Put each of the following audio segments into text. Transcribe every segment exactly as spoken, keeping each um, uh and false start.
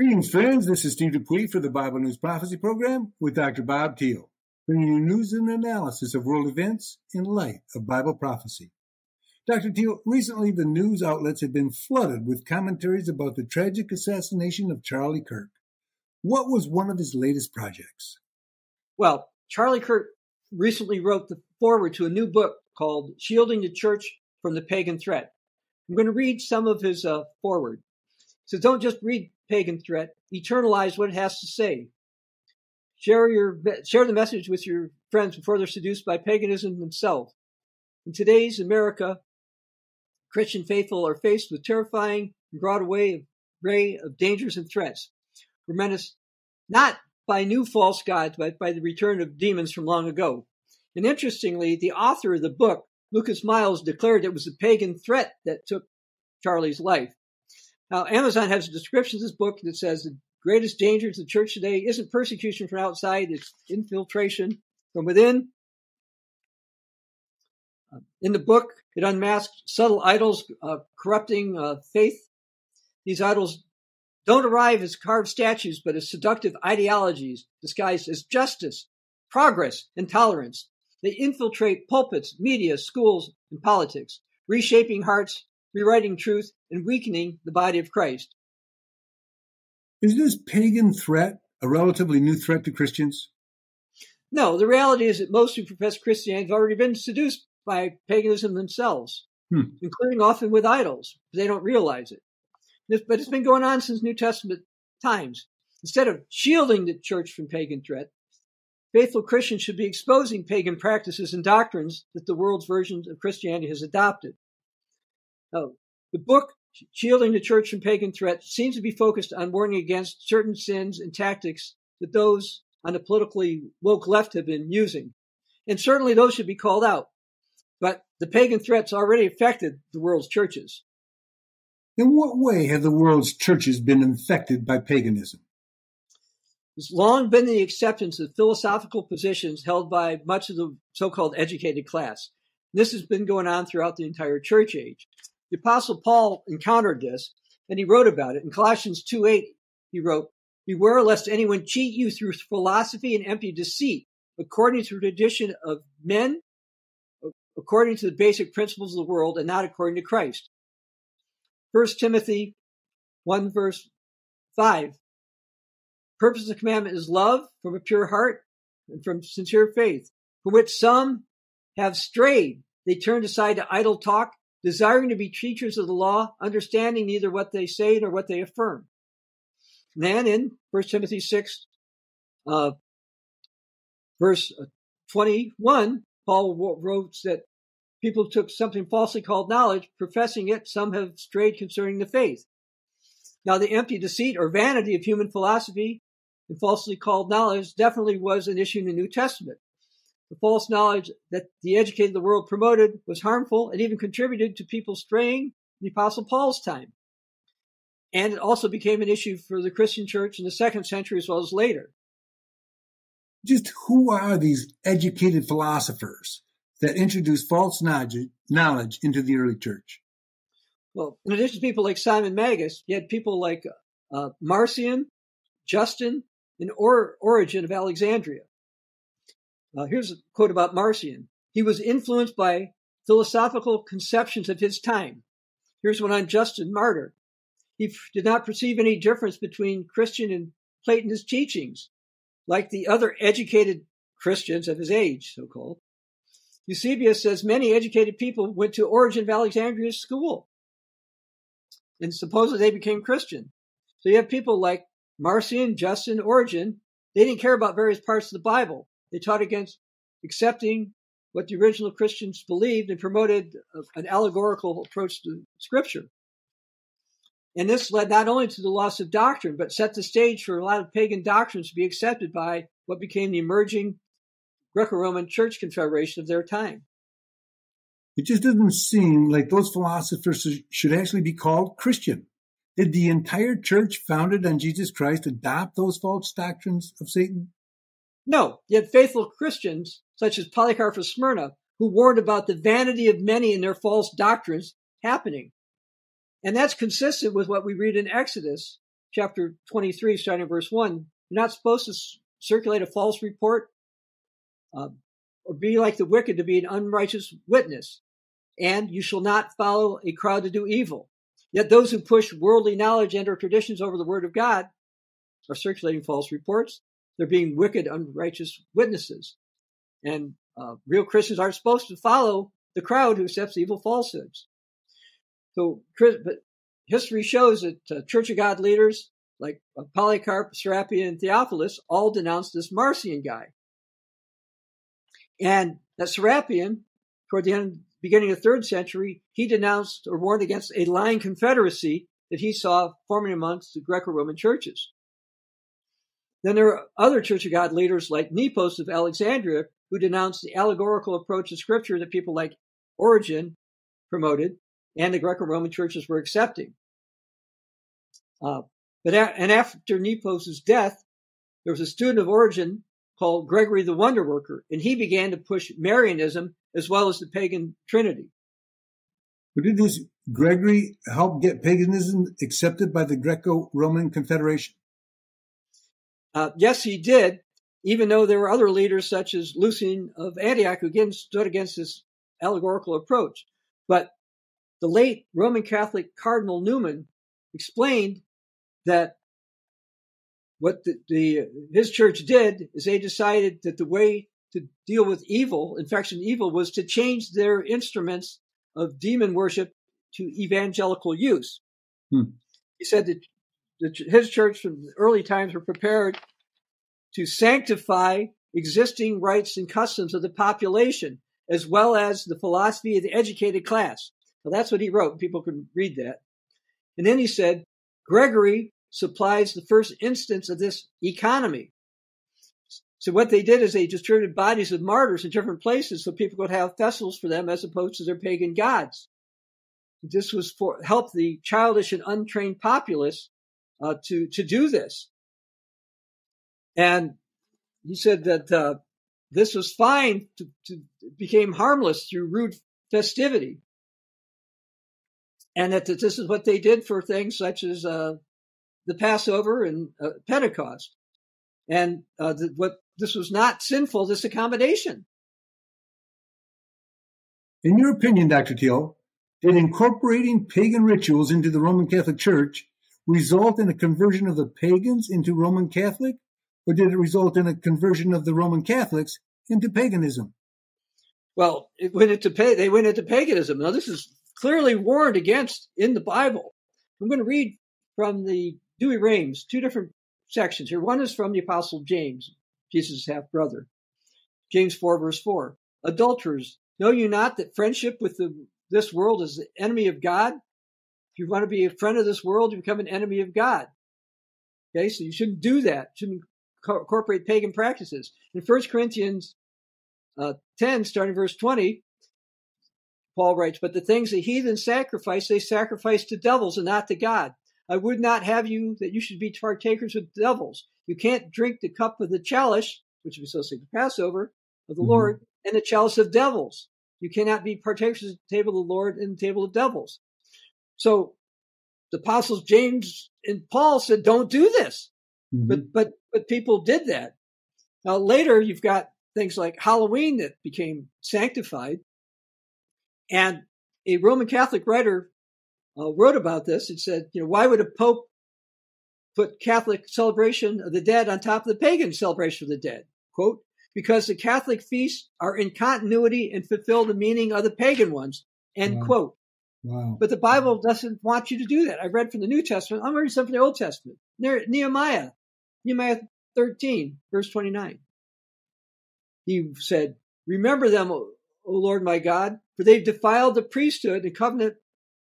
Greetings, friends. This is Steve Dupuis for the Bible News Prophecy Program with Doctor Bob Thiel, bringing you news and analysis of world events in light of Bible prophecy. Doctor Thiel, recently the news outlets have been flooded with commentaries about the tragic assassination of Charlie Kirk. What was one of his latest projects? Well, Charlie Kirk recently wrote the foreword to a new book called Shielding the Church from the Pagan Threat. I'm going to read some of his uh, foreword. So don't just read Pagan Threat, eternalize what it has to say. Share your share the message with your friends before they're seduced by paganism themselves. In today's America, Christian faithful are faced with terrifying and broad array of dangers and threats. We're menaced not by new false gods, but by the return of demons from long ago. And interestingly, the author of the book, Lucas Miles, declared it was a pagan threat that took Charlie's life. Now, Amazon has a description of this book that says the greatest danger to the church today isn't persecution from outside, it's infiltration from within. Uh, in the book, it unmasks subtle idols uh, corrupting uh, faith. These idols don't arrive as carved statues, but as seductive ideologies disguised as justice, progress, and tolerance. They infiltrate pulpits, media, schools, and politics, reshaping hearts, rewriting truth, and weakening the body of Christ. Is this pagan threat a relatively new threat to Christians? No, the reality is that most who profess Christianity have already been seduced by paganism themselves, hmm. including often with idols. They don't realize it. But it's been going on since New Testament times. Instead of shielding the church from pagan threat, faithful Christians should be exposing pagan practices and doctrines that the world's version of Christianity has adopted. Now, the book, Shielding the Church from Pagan Threat, seems to be focused on warning against certain sins and tactics that those on the politically woke left have been using. And certainly those should be called out. But the pagan threats already affected the world's churches. In what way have the world's churches been infected by paganism? There's long been the acceptance of philosophical positions held by much of the so-called educated class. This has been going on throughout the entire church age. The Apostle Paul encountered this, and he wrote about it. In Colossians two eight, he wrote, "Beware lest anyone cheat you through philosophy and empty deceit, according to the tradition of men, according to the basic principles of the world, and not according to Christ." First Timothy one, verse five. Purpose of the commandment is love from a pure heart and from sincere faith, from which some have strayed. They turned aside to idle talk, desiring to be teachers of the law, understanding neither what they say nor what they affirm. And then in First Timothy six, uh, verse twenty-one, Paul wrote that people took something falsely called knowledge, professing it, some have strayed concerning the faith. Now, the empty deceit or vanity of human philosophy and falsely called knowledge definitely was an issue in the New Testament. The false knowledge that the educated of the world promoted was harmful and even contributed to people straying in the Apostle Paul's time. And it also became an issue for the Christian church in the second century as well as later. Just who are these educated philosophers that introduced false knowledge into the early church? Well, in addition to people like Simon Magus, you had people like uh, Marcion, Justin, and or- Origen of Alexandria. Uh, here's a quote about Marcion. He was influenced by philosophical conceptions of his time. Here's one on Justin Martyr. He f- did not perceive any difference between Christian and Platonist teachings, like the other educated Christians of his age, so-called. Eusebius says many educated people went to Origen of Alexandria's school, and supposedly they became Christian. So you have people like Marcion, Justin, Origen. They didn't care about various parts of the Bible. They taught against accepting what the original Christians believed and promoted an allegorical approach to Scripture. And this led not only to the loss of doctrine, but set the stage for a lot of pagan doctrines to be accepted by what became the emerging Greco-Roman Church Confederation of their time. It just doesn't seem like those philosophers should actually be called Christian. Did the entire church founded on Jesus Christ adopt those false doctrines of Satan? No, yet faithful Christians, such as Polycarp of Smyrna, who warned about the vanity of many and their false doctrines happening. And that's consistent with what we read in Exodus chapter twenty-three, starting in verse one, you're not supposed to s- circulate a false report uh, or be like the wicked to be an unrighteous witness. And you shall not follow a crowd to do evil. Yet those who push worldly knowledge and or traditions over the word of God are circulating false reports. They're being wicked, unrighteous witnesses. And uh, real Christians aren't supposed to follow the crowd who accepts evil falsehoods. So, but history shows that uh, Church of God leaders like uh, Polycarp, Serapion, and Theophilus all denounced this Marcion guy. And that Serapion, toward the end, beginning of the third century, he denounced or warned against a lying confederacy that he saw forming amongst the Greco-Roman churches. Then there are other Church of God leaders like Nepos of Alexandria who denounced the allegorical approach to Scripture that people like Origen promoted and the Greco-Roman churches were accepting. Uh, but a- and after Nepos' death, there was a student of Origen called Gregory the Wonder Worker, and he began to push Marianism as well as the pagan Trinity. But did this Gregory help get paganism accepted by the Greco-Roman Confederation? Uh, yes, he did, even though there were other leaders such as Lucian of Antioch who again stood against this allegorical approach. But the late Roman Catholic Cardinal Newman explained that what the, the his church did is they decided that the way to deal with evil, infection evil, was to change their instruments of demon worship to evangelical use. Hmm. He said that the, his church from the early times were prepared to sanctify existing rites and customs of the population, as well as the philosophy of the educated class. Well, that's what he wrote. People can read that. And then he said, Gregory supplies the first instance of this economy. So what they did is they distributed bodies of martyrs in different places so people could have festivals for them as opposed to their pagan gods. This was for help the childish and untrained populace uh, to to do this. And he said that uh, this was fine to, to became harmless through rude festivity, and that, that this is what they did for things such as uh, the Passover and uh, Pentecost, and uh, the, what this was not sinful. This accommodation. In your opinion, Doctor Teal, did incorporating pagan rituals into the Roman Catholic Church result in a conversion of the pagans into Roman Catholic, or did it result in a conversion of the Roman Catholics into paganism? Well, it went into pay, they went into paganism. Now, this is clearly warned against in the Bible. I'm going to read from the Douay-Rheims, two different sections here. One is from the Apostle James, Jesus' half-brother. James four, verse four. Adulterers, know you not that friendship with the, this world is the enemy of God? If you want to be a friend of this world, you become an enemy of God. Okay, so you shouldn't do that. You shouldn't incorporate pagan practices. In First Corinthians uh, ten, starting verse twenty, Paul writes, but the things the heathen sacrifice, they sacrifice to devils and not to God. I would not have you that you should be partakers with devils. You can't drink the cup of the chalice, which is associated with Passover, of the mm-hmm. Lord, and the chalice of devils. You cannot be partakers of the table of the Lord and the table of devils. So the apostles James and Paul said, don't do this. Mm-hmm. But but but people did that. Now later you've got things like Halloween that became sanctified. And a Roman Catholic writer uh, wrote about this. It said, you know, why would a pope put Catholic celebration of the dead on top of the pagan celebration of the dead? Quote, because the Catholic feasts are in continuity and fulfill the meaning of the pagan ones, end wow. quote. Wow. But the Bible doesn't want you to do that. I read from the New Testament. I'm reading something from the Old Testament. Nehemiah, Nehemiah thirteen, verse twenty-nine. He said, remember them, O Lord my God, for they've defiled the priesthood and covenant.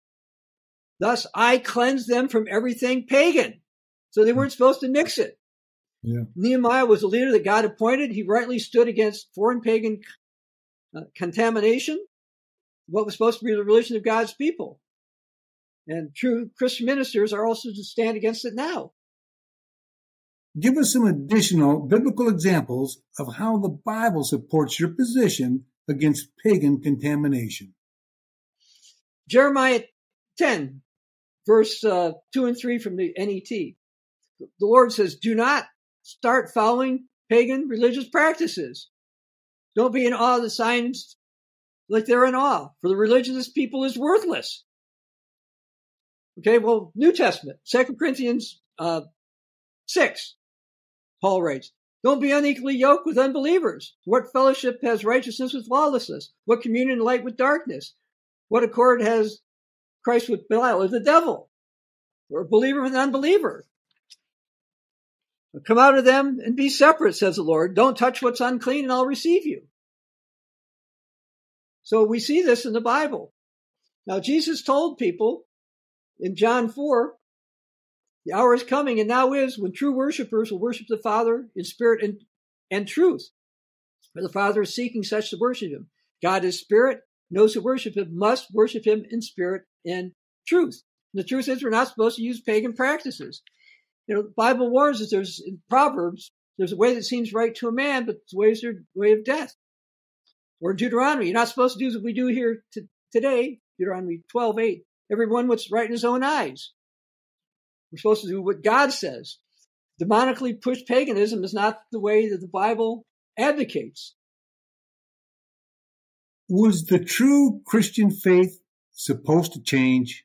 Thus I cleanse them from everything pagan. So they weren't supposed to mix it. Yeah. Nehemiah was a leader that God appointed. He rightly stood against foreign pagan uh, contamination, what was supposed to be the religion of God's people. And true Christian ministers are also to stand against it now. Give us some additional biblical examples of how the Bible supports your position against pagan contamination. Jeremiah ten, verse uh, two and three from the N E T. the Lord says, do not start following pagan religious practices. Don't be in awe of the signs like they're in awe, for the religion of this people is worthless. Okay, well, New Testament, Second Corinthians uh, six, Paul writes, don't be unequally yoked with unbelievers. What fellowship has righteousness with lawlessness? What communion light with darkness? What accord has Christ with Belial or the devil? Or a believer with an unbeliever? Come out of them and be separate, says the Lord. Don't touch what's unclean and I'll receive you. So we see this in the Bible. Now, Jesus told people in John four, the hour is coming and now is when true worshipers will worship the Father in spirit and, and truth. For the Father is seeking such to worship him. God is spirit. Those who worship him must worship him in spirit and truth. And the truth is we're not supposed to use pagan practices. You know, the Bible warns us there's in Proverbs, there's a way that seems right to a man, but the ways are the way of death. Or in Deuteronomy, you're not supposed to do what we do here to, today, Deuteronomy twelve eight. Everyone what's right in his own eyes. We're supposed to do what God says. Demonically pushed paganism is not the way that the Bible advocates. Was the true Christian faith supposed to change?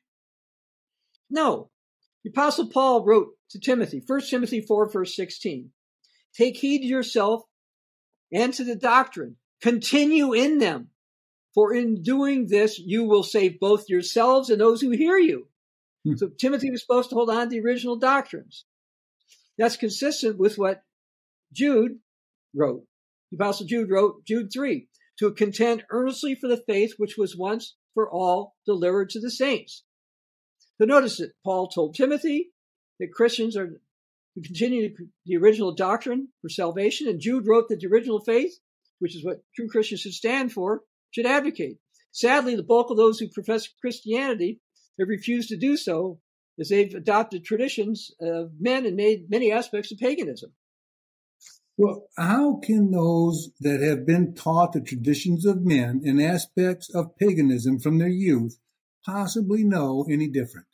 No. The Apostle Paul wrote to Timothy, First Timothy four, verse sixteen, take heed to yourself and to the doctrine. Continue in them, for in doing this, you will save both yourselves and those who hear you. Hmm. So Timothy was supposed to hold on to the original doctrines. That's consistent with what Jude wrote. The Apostle Jude wrote, Jude three, to contend earnestly for the faith which was once for all delivered to the saints. So notice that Paul told Timothy that Christians are to continue the original doctrine for salvation, and Jude wrote that the original faith, which is what true Christians should stand for, should advocate. Sadly, the bulk of those who profess Christianity have refused to do so, as they've adopted traditions of men and made many aspects of paganism. Well, how can those that have been taught the traditions of men and aspects of paganism from their youth possibly know any different?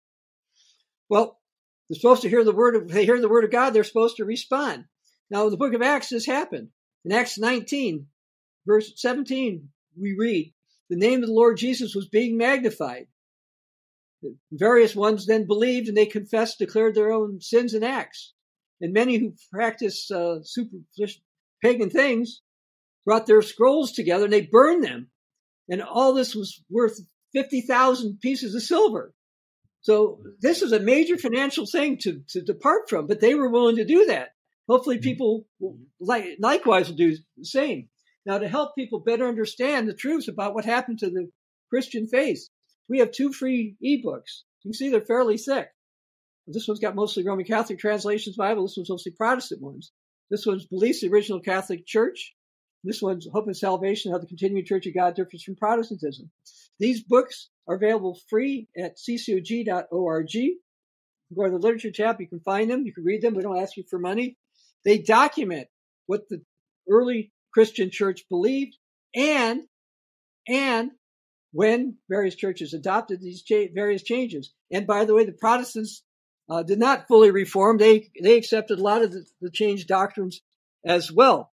Well, they're supposed to hear the word of, they hear the word of God, they're supposed to respond. Now, in the book of Acts, this happened. In Acts nineteen, verse seventeen, we read, the name of the Lord Jesus was being magnified. The various ones then believed and they confessed, declared their own sins and acts. And many who practiced uh, super pagan things brought their scrolls together and they burned them. And all this was worth fifty thousand pieces of silver. So this is a major financial thing to, to depart from, but they were willing to do that. Hopefully people will, like, likewise will do the same. Now, to help people better understand the truth about what happened to the Christian faith, we have two free ebooks. You can see they're fairly thick. This one's got mostly Roman Catholic translations Bible. This one's mostly Protestant ones. This one's Beliefs of the Original Catholic Church. This one's Hope and Salvation, How the Continuing Church of God Differs from Protestantism. These books are available free at c c o g dot org. You can go to the literature tab. You can find them. You can read them. We don't ask you for money. They document what the early Christian church believed and, and when various churches adopted these cha- various changes. And by the way, the Protestants uh, did not fully reform. They, they accepted a lot of the, the changed doctrines as well.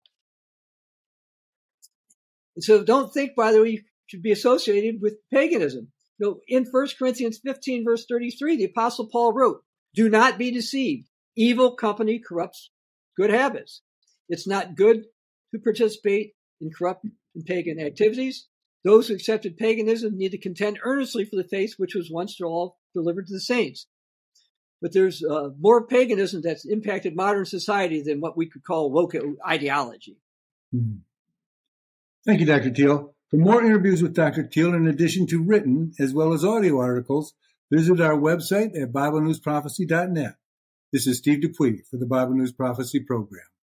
And so don't think, by the way, you should be associated with paganism. You know, in First Corinthians fifteen, verse thirty-three, the Apostle Paul wrote, do not be deceived. Evil company corrupts good habits. It's not good to participate in corrupt and pagan activities. Those who accepted paganism need to contend earnestly for the faith which was once for all delivered to the saints. But there's uh, more paganism that's impacted modern society than what we could call woke ideology. Hmm. Thank you, Doctor Teal. For more interviews with Doctor Teal, in addition to written as well as audio articles, visit our website at Bible News Prophecy dot net. This is Steve Dupuy for the Bible News Prophecy Program.